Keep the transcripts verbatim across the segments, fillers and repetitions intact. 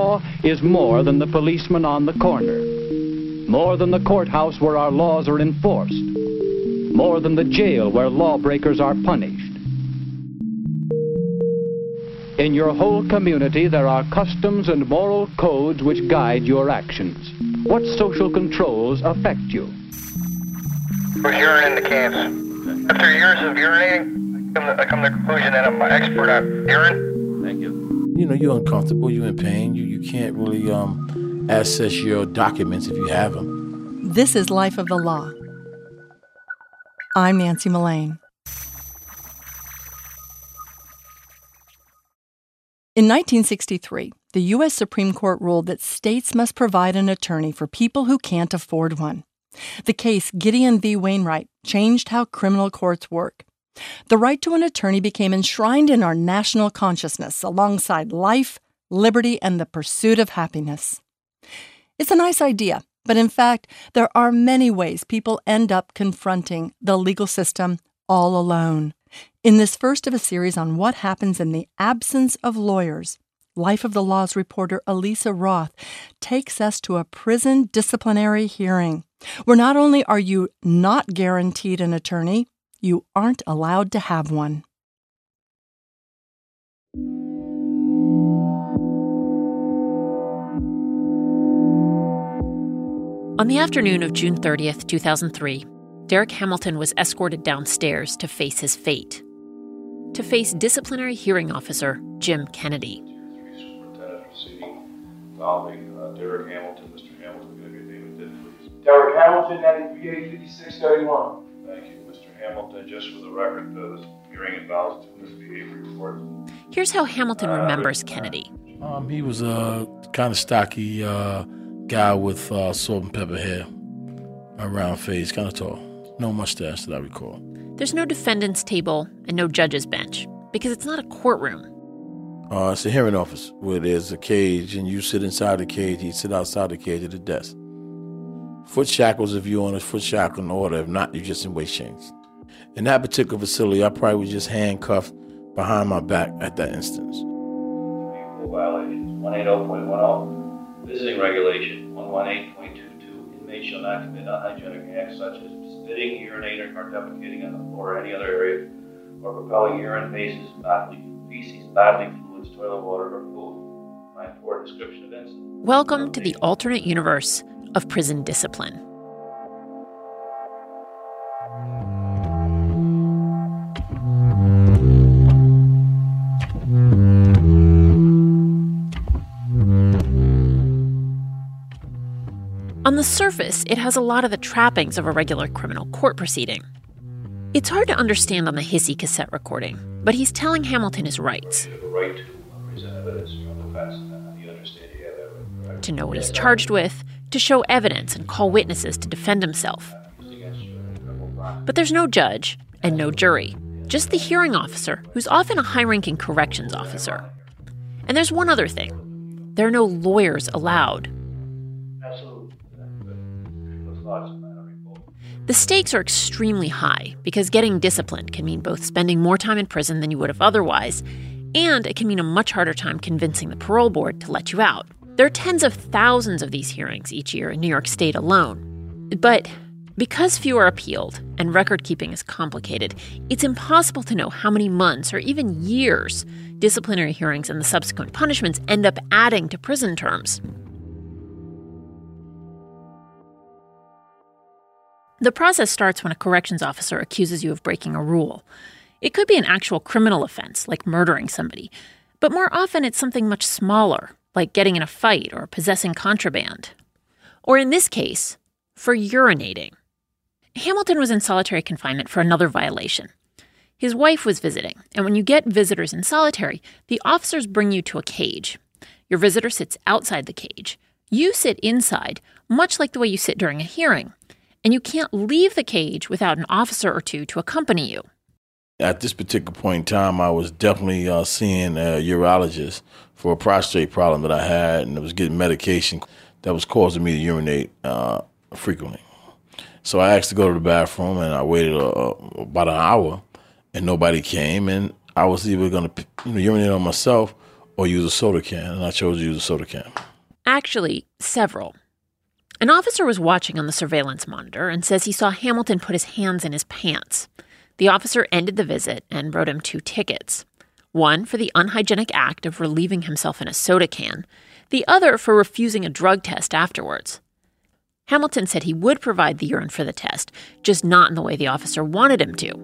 law is more than the policeman on the corner, more than the courthouse where our laws are enforced, more than the jail where lawbreakers are punished. In your whole community, there are customs and moral codes which guide your actions. What social controls affect you? We're urine in the cans. After years of urinating, I come to, I come to the conclusion that I'm an expert on urine. Thank you. You know, you're uncomfortable, you're in pain, you, you can't really um, access your documents if you have them. This is Life of the Law. I'm Nancy Mullane. In nineteen sixty-three, the U S Supreme Court ruled that states must provide an attorney for people who can't afford one. The case Gideon v. Wainwright changed how criminal courts work. The right to an attorney became enshrined in our national consciousness alongside life, liberty, and the pursuit of happiness. It's a nice idea, but in fact, there are many ways people end up confronting the legal system all alone. In this first of a series on what happens in the absence of lawyers, Life of the Law's reporter Elisa Roth takes us to a prison disciplinary hearing, where not only are you not guaranteed an attorney, you aren't allowed to have one. On the afternoon of June thirtieth, two thousand three, Derek Hamilton was escorted downstairs to face his fate, to face disciplinary hearing officer Jim Kennedy. Superintendent proceeding involving uh, Derek Hamilton. Mister Hamilton, can I get your name and date, please? Derek Hamilton, ninety-three A fifty-six thirty-one. Thank you, Mister Hamilton. Just for the record, uh, this hearing involves two misbehavior reports. Here's how Hamilton uh, remembers Kennedy. Um, he was a kind of stocky uh, guy with uh, salt and pepper hair, a round face, kind of tall. No mustache that I recall. There's no defendant's table and no judge's bench because it's not a courtroom. Uh, it's a hearing office where there's a cage and you sit inside the cage, you sit outside the cage at the desk. Foot shackles if you're on a foot shackle in order. If not, you're just in waist chains. In that particular facility, I probably was just handcuffed behind my back at that instance. Three violations. one eighty point ten, visiting regulation. one eighteen point twenty-two, inmates shall not commit unhygienic acts such as spitting, urinating, or defecating on the floor or any other area, or propelling urine, feces, bodily, feces, bodily fluids, toilet water, or food. My important description of incident. Welcome to the alternate universe of prison discipline. On the surface, it has a lot of the trappings of a regular criminal court proceeding. It's hard to understand on the hissy cassette recording, but he's telling Hamilton his rights. You have a right to present evidence from the defense, and you understand you have that right, right? To know what he's charged with, to show evidence and call witnesses to defend himself. But there's no judge and no jury, just the hearing officer, who's often a high-ranking corrections officer. And there's one other thing. There are no lawyers allowed. The stakes are extremely high because getting disciplined can mean both spending more time in prison than you would have otherwise, and it can mean a much harder time convincing the parole board to let you out. There are tens of thousands of these hearings each year in New York State alone. But because few are appealed and record keeping is complicated, it's impossible to know how many months or even years disciplinary hearings and the subsequent punishments end up adding to prison terms. The process starts when a corrections officer accuses you of breaking a rule. It could be an actual criminal offense, like murdering somebody, but more often it's something much smaller, like getting in a fight or possessing contraband. Or in this case, for urinating. Hamilton was in solitary confinement for another violation. His wife was visiting, and when you get visitors in solitary, the officers bring you to a cage. Your visitor sits outside the cage. You sit inside, much like the way you sit during a hearing. And you can't leave the cage without an officer or two to accompany you. At this particular point in time, I was definitely uh, seeing a urologist for a prostate problem that I had, and I was getting medication that was causing me to urinate uh, frequently. So I asked to go to the bathroom, and I waited uh, about an hour, and nobody came, and I was either going to you know, urinate on myself or use a soda can, and I chose to use a soda can. Actually, several. An officer was watching on the surveillance monitor and says he saw Hamilton put his hands in his pants. The officer ended the visit and wrote him two tickets. One for the unhygienic act of relieving himself in a soda can, the other for refusing a drug test afterwards. Hamilton said he would provide the urine for the test, just not in the way the officer wanted him to.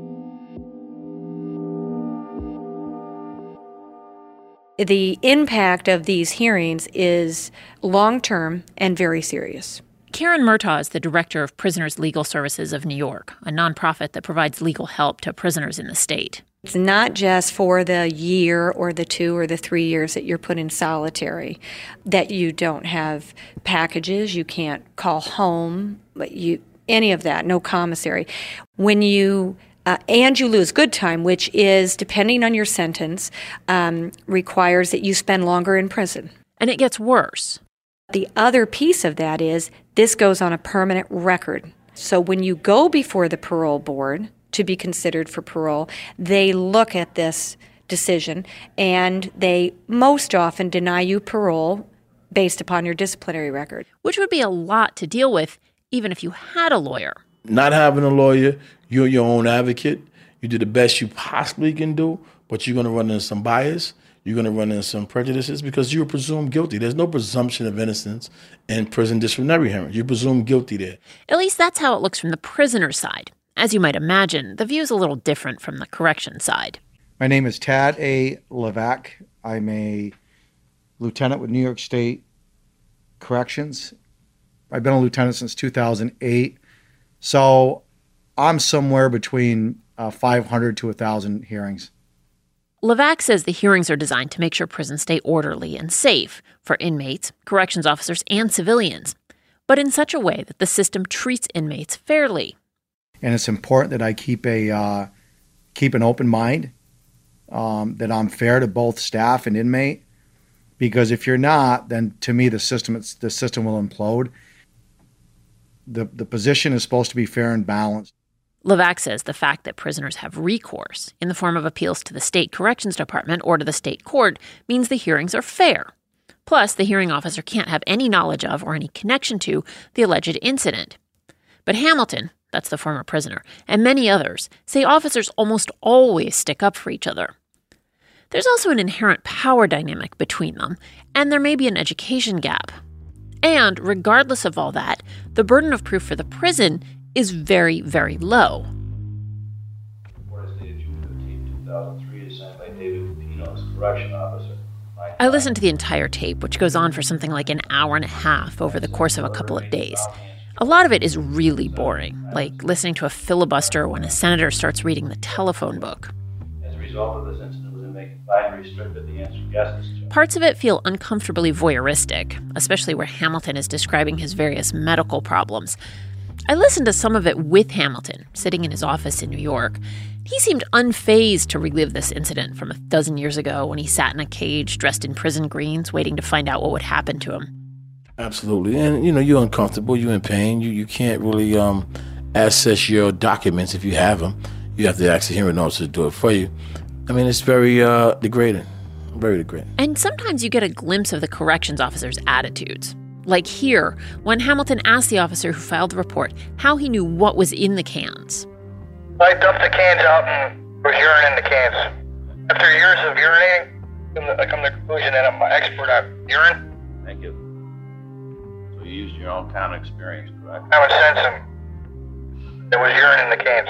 The impact of these hearings is long-term and very serious. Karen Murtaugh is the director of Prisoners Legal Services of New York, a nonprofit that provides legal help to prisoners in the state. It's not just for the year or the two or the three years that you're put in solitary, that you don't have packages, you can't call home, but you any of that, no commissary. When you Uh, and you lose good time, which is, depending on your sentence, um, requires that you spend longer in prison. And it gets worse. The other piece of that is this goes on a permanent record. So when you go before the parole board to be considered for parole, they look at this decision and they most often deny you parole based upon your disciplinary record. Which would be a lot to deal with, even if you had a lawyer. Not having a lawyer, you're your own advocate. You do the best you possibly can do, but you're going to run into some bias. You're going to run into some prejudices because you're presumed guilty. There's no presumption of innocence in prison disciplinary hearings. You're presumed guilty there. At least that's how it looks from the prisoner's side. As you might imagine, the view is a little different from the correction side. My name is Tad A. Levac. I'm a lieutenant with New York State Corrections. I've been a lieutenant since two thousand eight. So I'm somewhere between uh, five hundred to one thousand hearings. Levac says the hearings are designed to make sure prisons stay orderly and safe for inmates, corrections officers, and civilians, but in such a way that the system treats inmates fairly. And it's important that I keep a uh, keep an open mind, um, that I'm fair to both staff and inmate, because if you're not, then to me the system it's, the system will implode. The the position is supposed to be fair and balanced. Levac says the fact that prisoners have recourse in the form of appeals to the state corrections department or to the state court means the hearings are fair. Plus, the hearing officer can't have any knowledge of or any connection to the alleged incident. But Hamilton, that's the former prisoner, and many others say officers almost always stick up for each other. There's also an inherent power dynamic between them, and there may be an education gap. And regardless of all that, the burden of proof for the prison is very, very low. Report is dated June fifteenth, two thousand three, is signed by David Pinos, correction officer. I listened to the entire tape, which goes on for something like an hour and a half over the course of a couple of days. A lot of it is really boring, like listening to a filibuster when a senator starts reading the telephone book. As a result of this incident, was inmate confined restricted the answer yes. Parts of it feel uncomfortably voyeuristic, especially where Hamilton is describing his various medical problems. I listened to some of it with Hamilton, sitting in his office in New York. He seemed unfazed to relive this incident from a dozen years ago when he sat in a cage dressed in prison greens, waiting to find out what would happen to him. Absolutely. And, you know, you're uncomfortable, you're in pain, you, you can't really um, access your documents if you have them. You have to ask the hearing officer to do it for you. I mean, it's very uh, degrading, very degrading. And sometimes you get a glimpse of the corrections officer's attitudes. Like here, when Hamilton asked the officer who filed the report how he knew what was in the cans. I dumped the cans out and was urine in the cans. After years of urinating, I come to the conclusion that I'm an expert on urine. Thank you. So you used your own common experience, correct? Common sense, and there was urine in the cans.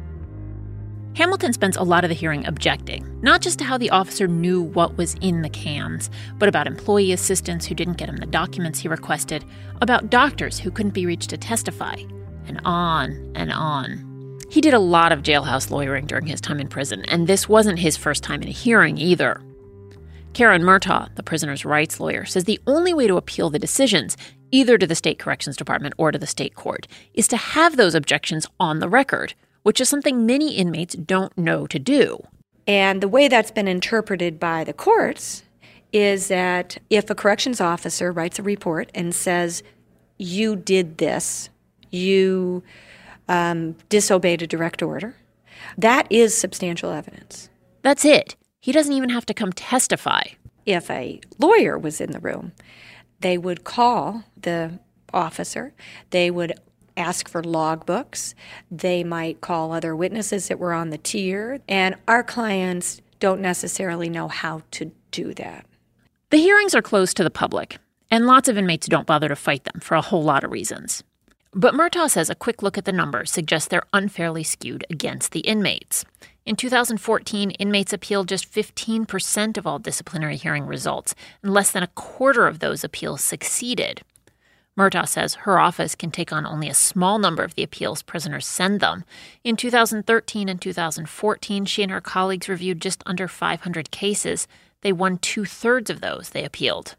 Hamilton spends a lot of the hearing objecting, not just to how the officer knew what was in the cans, but about employee assistants who didn't get him the documents he requested, about doctors who couldn't be reached to testify, and on and on. He did a lot of jailhouse lawyering during his time in prison, and this wasn't his first time in a hearing either. Karen Murtaugh, the prisoner's rights lawyer, says the only way to appeal the decisions, either to the state corrections department or to the state court, is to have those objections on the record, which is something many inmates don't know to do. And the way that's been interpreted by the courts is that if a corrections officer writes a report and says, you did this, you um, disobeyed a direct order, that is substantial evidence. That's it. He doesn't even have to come testify. If a lawyer was in the room, they would call the officer. They would ask for logbooks. They might call other witnesses that were on the tier. And our clients don't necessarily know how to do that. The hearings are closed to the public, and lots of inmates don't bother to fight them for a whole lot of reasons. But Murtaugh says a quick look at the numbers suggests they're unfairly skewed against the inmates. In two thousand fourteen, inmates appealed just fifteen percent of all disciplinary hearing results, and less than a quarter of those appeals succeeded. Murtaugh says her office can take on only a small number of the appeals prisoners send them. In two thousand thirteen and two thousand fourteen, she and her colleagues reviewed just under five hundred cases. They won two-thirds of those they appealed.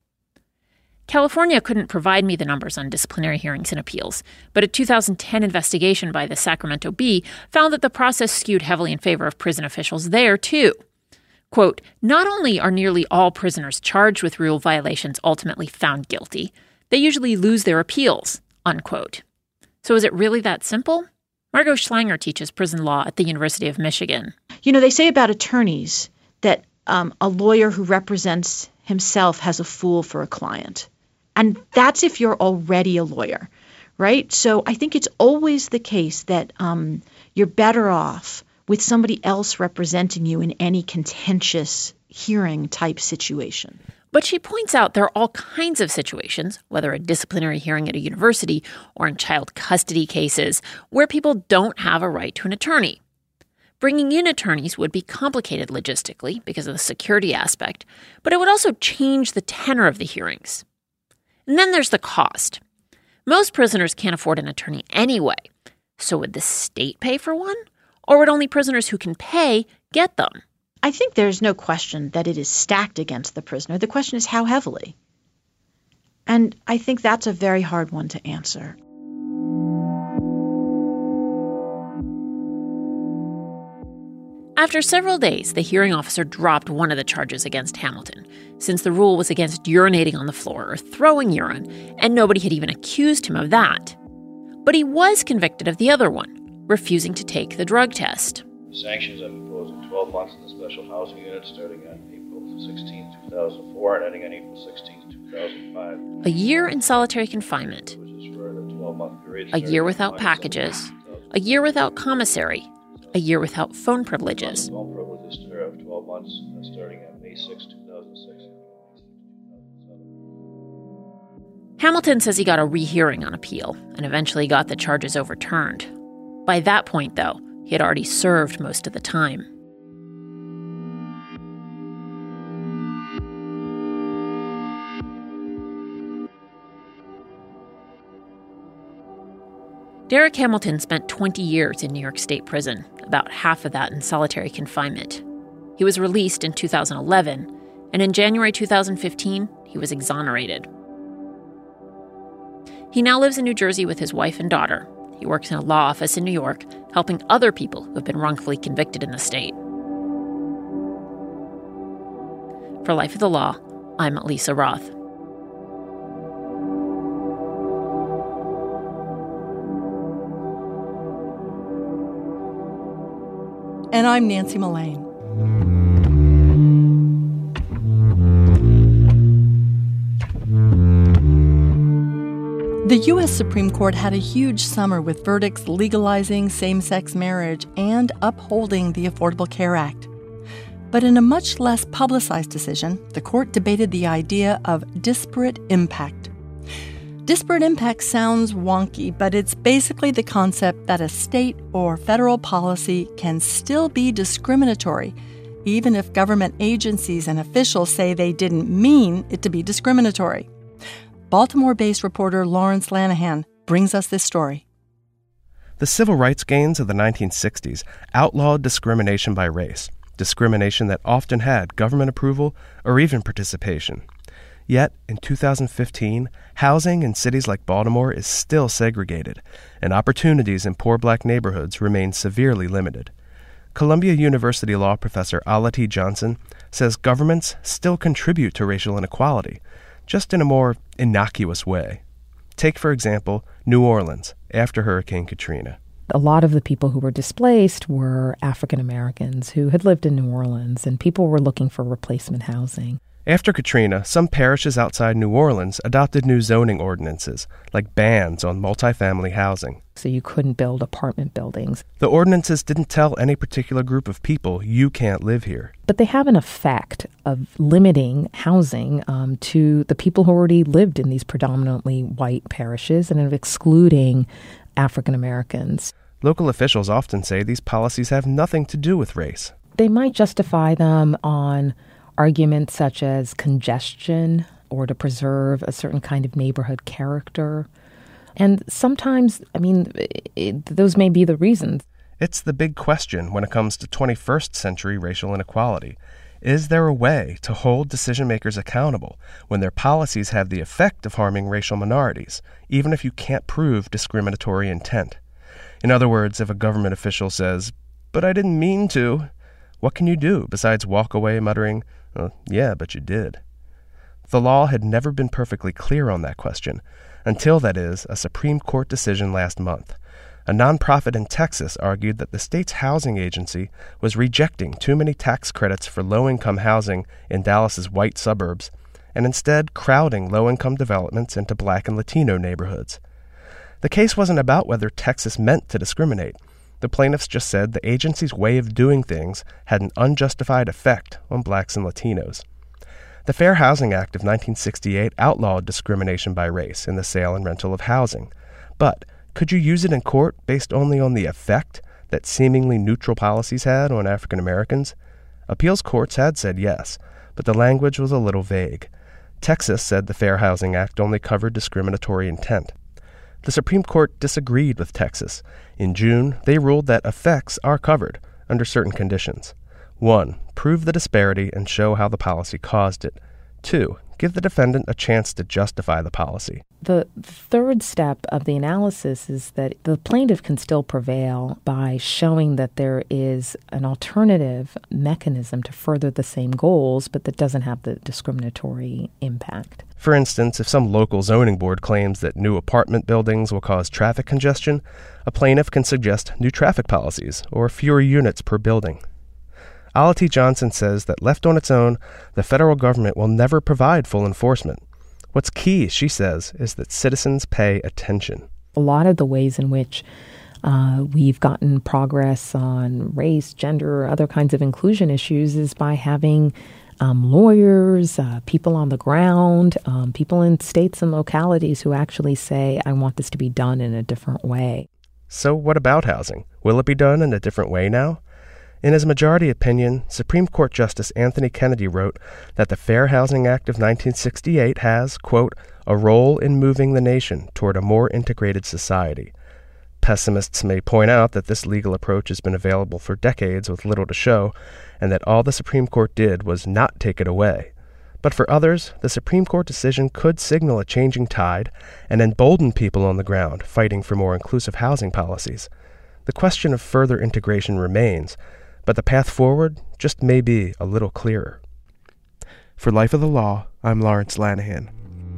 California couldn't provide me the numbers on disciplinary hearings and appeals, but a two thousand ten investigation by the Sacramento Bee found that the process skewed heavily in favor of prison officials there, too. Quote, not only are nearly all prisoners charged with rule violations ultimately found guilty, they usually lose their appeals, unquote. So is it really that simple? Margot Schlanger teaches prison law at the University of Michigan. You know, they say about attorneys that um, a lawyer who represents himself has a fool for a client. And that's if you're already a lawyer, right? So I think it's always the case that um, you're better off with somebody else representing you in any contentious hearing type situation. But she points out there are all kinds of situations, whether a disciplinary hearing at a university or in child custody cases, where people don't have a right to an attorney. Bringing in attorneys would be complicated logistically because of the security aspect, but it would also change the tenor of the hearings. And then there's the cost. Most prisoners can't afford an attorney anyway. So would the state pay for one? Or would only prisoners who can pay get them? I think there's no question that it is stacked against the prisoner. The question is how heavily. And I think that's a very hard one to answer. After several days, the hearing officer dropped one of the charges against Hamilton, since the rule was against urinating on the floor or throwing urine, and nobody had even accused him of that. But he was convicted of the other one, refusing to take the drug test. Sanctions have imposed twelve months in the special housing unit starting on April sixteenth, two thousand four and ending on April sixteenth, two thousand five. A year in solitary confinement. Which is for the twelve-month period. A year without packages. A year without commissary. A year without phone privileges. Phone privileges of twelve months starting on May sixth, two thousand six. Hamilton says he got a rehearing on appeal and eventually got the charges overturned. By that point, though, he had already served most of the time. Derek Hamilton spent twenty years in New York State Prison, about half of that in solitary confinement. He was released in two thousand eleven, and in January two thousand fifteen, he was exonerated. He now lives in New Jersey with his wife and daughter. He works in a law office in New York, helping other people who have been wrongfully convicted in the state. For Life of the Law, I'm Lisa Roth. And I'm Nancy Mullane. The U S Supreme Court had a huge summer with verdicts legalizing same-sex marriage and upholding the Affordable Care Act. But in a much less publicized decision, the court debated the idea of disparate impact. Disparate impact sounds wonky, but it's basically the concept that a state or federal policy can still be discriminatory, even if government agencies and officials say they didn't mean it to be discriminatory. Baltimore-based reporter Lawrence Lanahan brings us this story. The civil rights gains of the nineteen sixties outlawed discrimination by race, discrimination that often had government approval or even participation. Yet, in two thousand fifteen, housing in cities like Baltimore is still segregated, and opportunities in poor black neighborhoods remain severely limited. Columbia University law professor Ala T. Johnson says governments still contribute to racial inequality, just in a more innocuous way. Take, for example, New Orleans after Hurricane Katrina. A lot of the people who were displaced were African Americans who had lived in New Orleans, and people were looking for replacement housing. After Katrina, some parishes outside New Orleans adopted new zoning ordinances, like bans on multifamily housing. So you couldn't build apartment buildings. The ordinances didn't tell any particular group of people, you can't live here. But they have an effect of limiting housing um, to the people who already lived in these predominantly white parishes and of excluding African Americans. Local officials often say these policies have nothing to do with race. They might justify them on arguments such as congestion or to preserve a certain kind of neighborhood character. And sometimes, I mean, it, those may be the reasons. It's the big question when it comes to twenty-first century racial inequality. Is there a way to hold decision-makers accountable when their policies have the effect of harming racial minorities, even if you can't prove discriminatory intent? In other words, if a government official says, "But I didn't mean to," what can you do besides walk away muttering, "Oh, yeah, but you did"? The law had never been perfectly clear on that question, until, that is, a Supreme Court decision last month. A nonprofit in Texas argued that the state's housing agency was rejecting too many tax credits for low-income housing in Dallas's white suburbs, and instead crowding low-income developments into Black and Latino neighborhoods. The case wasn't about whether Texas meant to discriminate. The plaintiffs just said the agency's way of doing things had an unjustified effect on blacks and Latinos. The Fair Housing Act of nineteen sixty-eight outlawed discrimination by race in the sale and rental of housing. But could you use it in court based only on the effect that seemingly neutral policies had on African Americans? Appeals courts had said yes, but the language was a little vague. Texas said the Fair Housing Act only covered discriminatory intent. The Supreme Court disagreed with Texas. In June, they ruled that effects are covered under certain conditions. One, prove the disparity and show how the policy caused it. Two, give the defendant a chance to justify the policy. The third step of the analysis is that the plaintiff can still prevail by showing that there is an alternative mechanism to further the same goals, but that doesn't have the discriminatory impact. For instance, if some local zoning board claims that new apartment buildings will cause traffic congestion, a plaintiff can suggest new traffic policies or fewer units per building. Alati Johnson says that left on its own, the federal government will never provide full enforcement. What's key, she says, is that citizens pay attention. A lot of the ways in which uh, we've gotten progress on race, gender, or other kinds of inclusion issues is by having um, lawyers, uh, people on the ground, um, people in states and localities who actually say, I want this to be done in a different way. So what about housing? Will it be done in a different way now? In his majority opinion, Supreme Court Justice Anthony Kennedy wrote that the Fair Housing Act of nineteen sixty-eight has, quote, a role in moving the nation toward a more integrated society. Pessimists may point out that this legal approach has been available for decades with little to show, and that all the Supreme Court did was not take it away. But for others, the Supreme Court decision could signal a changing tide and embolden people on the ground fighting for more inclusive housing policies. The question of further integration remains, but the path forward just may be a little clearer. For Life of the Law, I'm Lawrence Lanahan.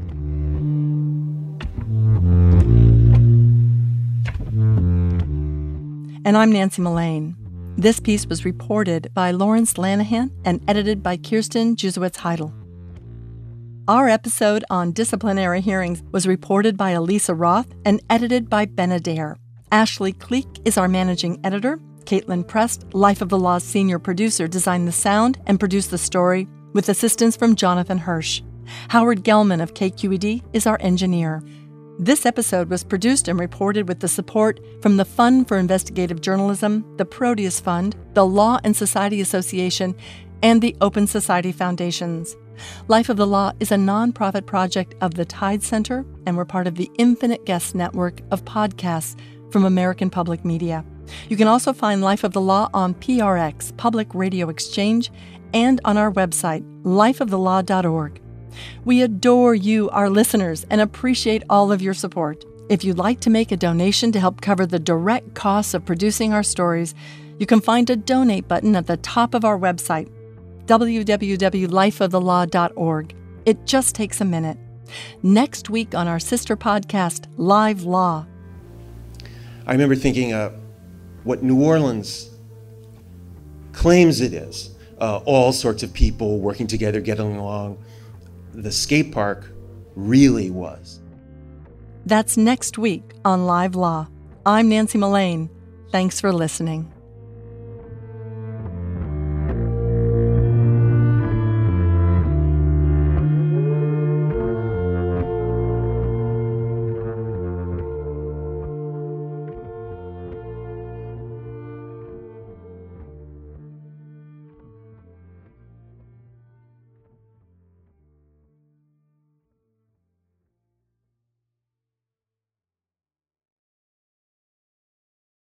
And I'm Nancy Mullane. This piece was reported by Lawrence Lanahan and edited by Kirsten Jusowitz-Heidel. Our episode on disciplinary hearings was reported by Elisa Roth and edited by Ben Adair. Ashley Cleek is our managing editor. Caitlin Prest, Life of the Law's senior producer, designed the sound and produced the story with assistance from Jonathan Hirsch. Howard Gelman of K Q E D is our engineer. This episode was produced and reported with the support from the Fund for Investigative Journalism, the Proteus Fund, the Law and Society Association, and the Open Society Foundations. Life of the Law is a nonprofit project of the Tide Center, and we're part of the Infinite Guest network of podcasts from American Public Media. You can also find Life of the Law on P R X, Public Radio Exchange, and on our website, life of the law dot org. We adore you, our listeners, and appreciate all of your support. If you'd like to make a donation to help cover the direct costs of producing our stories, you can find a donate button at the top of our website, w w w dot life of the law dot org. It just takes a minute. Next week on our sister podcast, Live Law. I remember thinking, uh, what New Orleans claims it is, uh, all sorts of people working together, getting along. The skate park really was. That's next week on Live Law. I'm Nancy Mullane. Thanks for listening.